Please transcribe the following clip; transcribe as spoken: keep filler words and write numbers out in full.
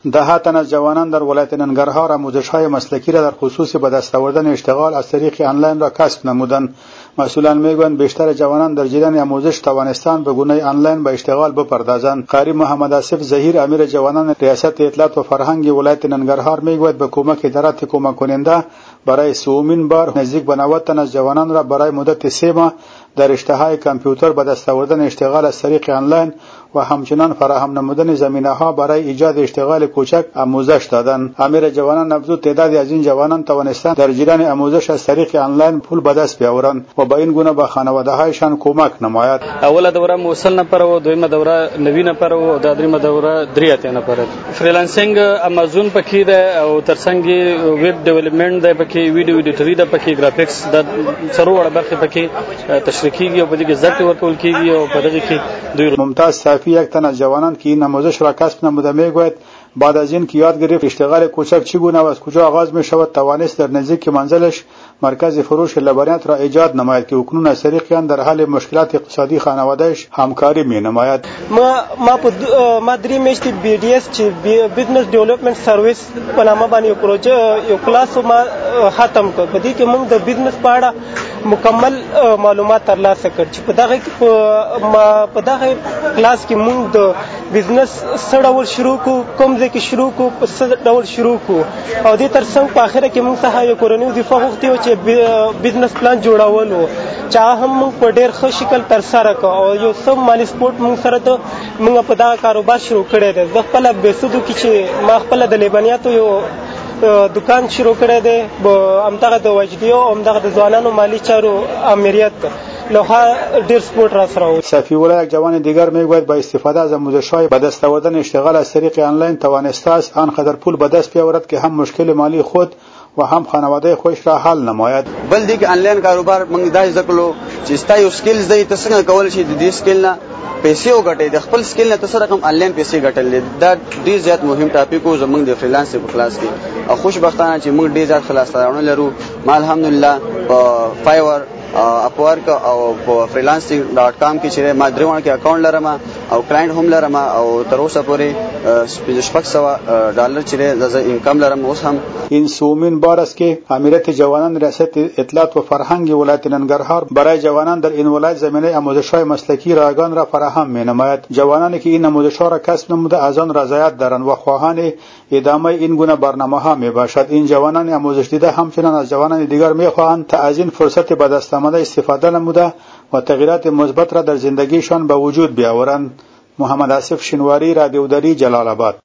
ده تن از جوانان در ولایت ننگرهار آموزش‌های مسلکی را در خصوص به دست آوردن اشتغال از طریق آنلاین را کسب نمودند. مسئولان میگویند بیشتر جوانان در جریان آموزش توانستند به گونه آنلاین به اشتغال بپردازند. قاری محمد آصف ظهیر امیر جوانان ریاست اطلاعات و فرهنگ ولایت ننگرهار میگوید به کمک ادارات کمک کننده برای سومین بار نزدیک به نود تن از جوانان را برای مدت سه ماه در رشته‌های کامپیوتر به دست آوردن اشتغال از طریق آنلاین و همچنان فراهم نمودن زمینه‌ها برای ایجاد اشتغال کوچک آموزش دادند. امیر جوانان افزود تعدادی از این جوانان توانستند در جریان آموزش از طریق آنلاین پول به دست بیاورند و با این گونه به خانواده‌هایشان کمک نماید. اول دوره موصل نفر و دویمه دوره نوی نفر و دریمه دوره دریاته نفر. فریلانسینګ امازون پکې ده او ترڅنګ ویب ډیولپمنٹ ده پکې ویډیو ایډیټری ده پکې گرافیکس د څلور برخې پکې تشریح کیږي او په دې کې زده ورکول کیږي او په دې کې دوی ممتاز صافی یک تن از جوانان که این آموزش را کسب نموده میگوید بعد از این که یاد گرفت اشتغال کوچک چگونه و از کجا آغاز می شود توانست در نزدیک منزلش مرکز فروش لبنیات را ایجاد نماید که اکنون از طریق آن در حل مشکلات اقتصادی خانواده‌اش همکاری می نماید. ما ما په ما درې میاشتې بی ډی اس چې بزنس ډیولپمنٹ سرویس په نامه باندې یو پروژه یو کلاس ما ختم کړ. په دې کې موږ د بزنس په اړه مکمل معلومات ترلاسه کړ چې په دغه ما په دغه کلاس کې موږ د بزنس څه ډول شروع کو کوم ځای کې شروع کو په څه ډول شروع کو او دې ترڅنګ په اخره کې موږ څخه یو کورنۍ وظیفه غوښتې چې بزنس پلان جوړول و چې هم موږ په ډېر ښه شکل ترسره کړ او یو څه مالي سپورټ موږ سره ته موږ په دغه کاروبار شروع کړی دی. زه خپله بېسودو کې چې ما خپله د لیبنیاتو یو دکان شروع کړی دی همدغه د وجدي او همدغه د ځوانانو مالي چارو امریت لوها ډیر سپورت را سره. صفی الله یک جوان دیگر میگوید با استفاده از آموزش‌های به دست آوردن اشتغال از طریق آنلاین توانسته است آنقدر پول به دست بیاورد که هم مشکل مالی خود و هم خانواده خودش را حل نماید. بل دیگه آنلاین کاروبار موږ دای ځکلو چې ستا یو سکلز دی ته څنګه کول شي د دې سکل نه پیسې وګټې د خپل سکل نه تاسو رقم آنلاین پیسې ګټل دا ډیر زیات مهم ټاپک او زموږ د فریلانس په کلاس کې او خوشبختانه چې موږ ډیر زیات خلاصونه لرو. ما الحمدلله په فایور اپورک او په فریلانسینګ ډاټ کام کې چې ما درونه کې اکاونټ لرم او کلاینټ هم لرم او تر اوسه پورې شپږ سوه ډالر چې زه انکم لرم اوس هم. این سومین بار است که امیرت جوانان ریاست اطلاعات و فرهنگ ولایت ننگرهار برای جوانان در این ولایت زمینه آموزش‌های مسلکی رایگان را فراهم می‌نماید. جوانانی که این آموزش‌ها را کسب نموده از آن رضایت دارند و خواهان ادامه این گونه برنامه‌ها میباشد. این جوانان آموزش دیده همچنان از جوانان دیگر می‌خواهند تا از این فرصت به دست آمده استفاده نموده و تغییرات مثبت را در زندگیشان به وجود بیاورند. محمد آصف شنواری، رادیو دری، جلال آباد.